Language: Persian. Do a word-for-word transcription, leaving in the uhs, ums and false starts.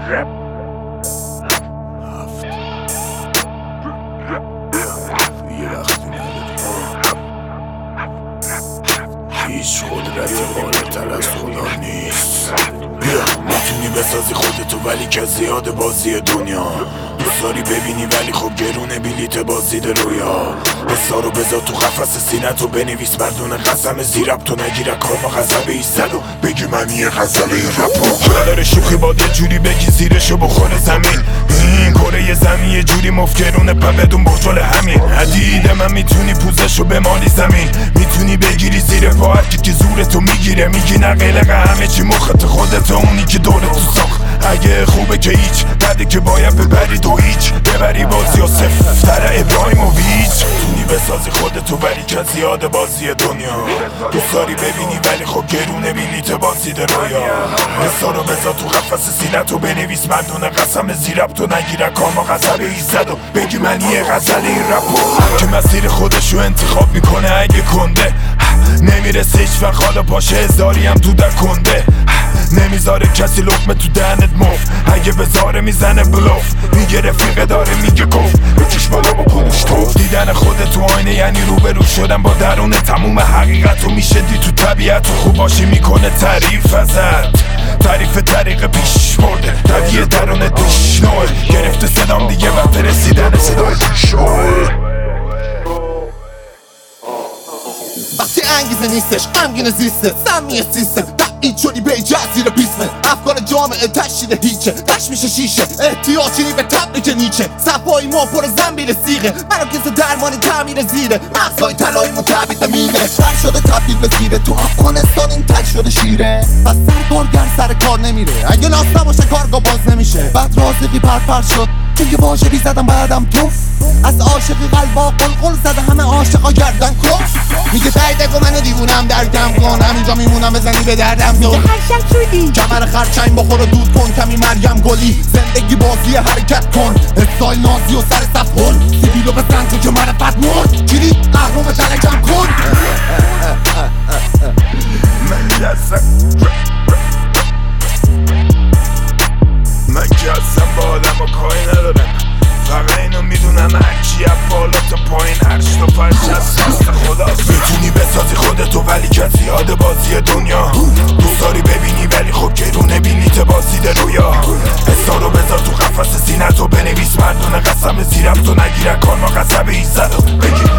هیچ قدرتی بالاتر از خدا نیست. بیا میتونی بسازی خودتو ولی که زیاد بازی دنیا دوست داری ببینی ولی خب گرونه بلیت بازدید رویا. حسا رو بذار تو قفس سینه‌تو بنویس مردون قسم زیرب تو نگیره کارما غضب ایستد و بگی من یه غزل این رپو داره شوخی با یه جوری بگی زیرشو بخوره زمین. این کره زمین یه جوری مفکرونه پا بدون بخشل همین حدیده من میتونی پوزشو بمالی زمین. میتونی بگیری زیر پا هرکی که زورتو میگیره میگی نه قلق همه چی مخت خودت اونی که دورتو ساخت. اگه خوبه که هیچ بده که باید ببری تو هیچ ببری بازی و سفتر ابراهیموویچ. تونی بسازی خودتو ولی که زیاد بازی دنیا دوست داری ببینی ولی خب گرونه بلیت بازدید رویا. حسا رو بذار تو قفس سینه‌تو بنویس مردون قسم زیرب تو نگیره کارما غضب ایستد و بگی من یه غزل این رپو که مسیر خودشو انتخاب میکنه اگه کنده نمیرسه هیچ وقت حالا پاشه هزاری هم تو در کنده نمیذاره کسی لقمه تو دهنت مفت اگه بذاره میزنه بلوف میگه رفیقه داره میگه گفت بکش بالا با پوش توف. دیدن خودت تو آینه یعنی روبرو شدن با درون تموم حقیقتو میشه دی تو طبیعت خوب باشی میکنه تعریف ازت تعریف طریق پیش برده طبیعه درون دیش نوه گرفته صدام دیگه وقت رسیدن صدای پیش نوه. وقتی انگیزه نیستش غمگین زیسته سمی سیستم تبعید شدی به جزیره بیسمه افکار جامعه تشدید هیچه تش میشه شیشه احتیاجی به تبریک نیچه صفایی ما پر زنبیل سیغه مراکز درمانی تعمیر زیره مغزای طلایی مو تبعید میره تر شده تبدیل به زیره تو افغانستان این تک شده شیره پس سرکارگر سر کار نمیره اگه لاس نباشه کارگاه باز نمیشه بعد رازقی پرپر شد چون یه واژگی زدم بعدم توف از عاشقی قلبا قلقل زده همه عاشقا گردن کف میگه تایده و منو دیوونم درکم کن همینجا میمونم بزنی به دردم تو هرشک شدی کمر خرچنگ بخور و دود کن کمی مریم گلی زندگی بازی حرکت کن استایل نازی و سر صف کن سیبیلو بزن تو که معرفت مرد گیری قهرم تلکم کن من یزم من که اصلا با آدم و کاری ندارم فقط اینو میدونم هرچی از بالا تا پایین هرچ تا فرش از هست خداست. میتونی بسازی خودتو ولی که زیاد بازی دنیا دوست داری ببینی ولی خب گرونه بلیت بازدید رویا. حسا رو بذار تو قفس سینه‌تو بنویس مردون قسم زیرب تو نگیره کارما غضب ایستد و بگی